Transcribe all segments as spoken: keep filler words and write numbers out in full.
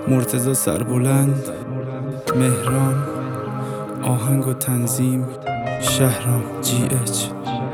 مرتضی سربلند، مهران، آهنگ و تنظیم شهرام جی اچ.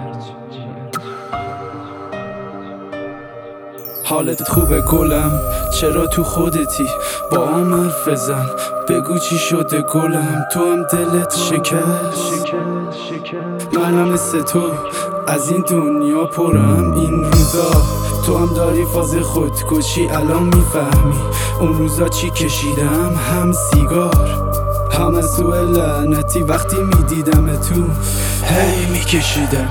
حالت خوبه گلم؟ چرا تو خودتی؟ با هم حرف بزن، بگو چی شده گلم؟ تو هم دلت شکست؟ منم مثل تو از این دنیا پرم این روزا. تو هم داری فاز خودکشی، الان میفهمی اون روزا چی کشیدم؟ هم سیگار هم از سوء لعنتی وقتی میدیدم تو هی میکشیدم.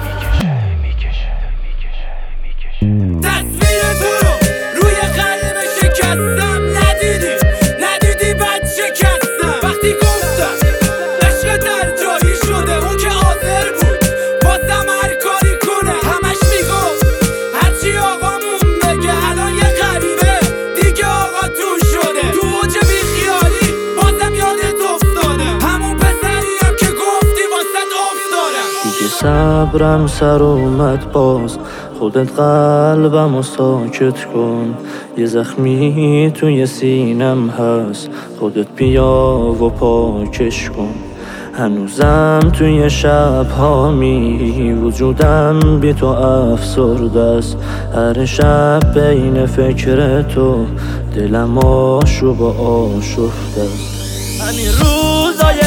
تصویر تو رو روی قلب شکستم، ندیدی ندیدی بد شکستم. وقتی گفتم عشق در جایی شده، اون که حاضر بود واسم هر کاری کنه. همش میگفت هرچی آقامون بگه، الان یه غریبه دیگه آقا تو شده. تو اوج بیخیالی بازم یادت افتادم، همون پسریم که گفتی واسط افتادم. دیگه صبرم سر اومد باز، خودت قلبمو ساکت کن. یه زخمی توی سینم هست، خودت بیا و پاکش کن. هنوزم توی شب‌ها می وجودم بی تو افسرده است. هر شب بین فکر تو دلم آشوب و آشفته است. همین روزای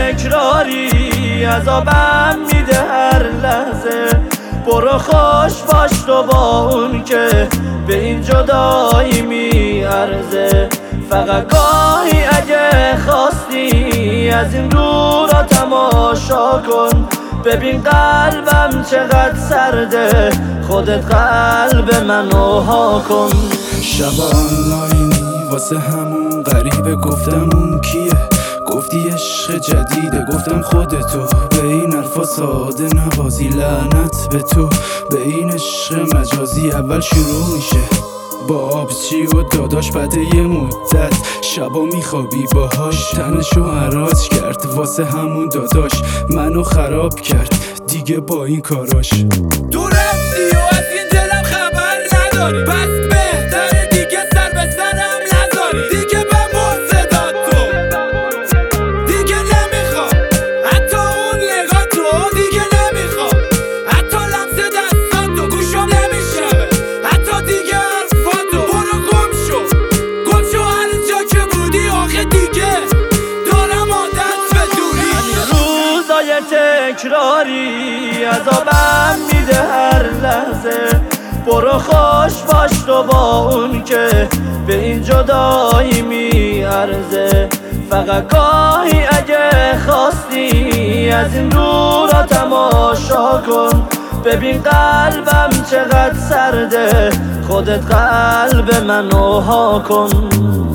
تکراری عذابم میده هر لحظه. برو خوش باش تو با اون که به این جدایی میارزه. فقط گاهی اگه خواستی از این دورا تماشا کن. ببین قلبم چقدر سرده، خودت قلب منو ها کن. شب آنلاینی واسه همون غریبه، گفتم اون کیه؟ گفتی عشق جدیده، گفتم خودتو. به این حرفا ساده نبازی، لعنت به تو. به این عشق مجازی اول شروع میشه با آبچی و داداش، بعد یه مدت شبا میخوابی باهاش. تنشو حراج کرد واسه همون داداش، منو خراب کرد دیگه با این کاراش. تو رفتی و از این دلم خبر نداری، پس بهتره دیگه سر به سرم نذاری. دیگه بمون صدا تو، دیگه نمیخوام حتی اون نگاه تو. دیگه نمیخوام حتی لمس دستات و گوشم نمیشنوه حتی دیگه حرفاتو. برو گم شو گم شو هر جا که بودی، آخه دیگه دارم عادت به دوری. روزای تکراری عذابم میده هر لحظه. برو خوش باش تو با اون که به این جدایی میارزه. فقط گاهی اگه خواستی از این دورا تماشا کن. ببین قلبم چقدر سرده، خودت قلب منو ها کن.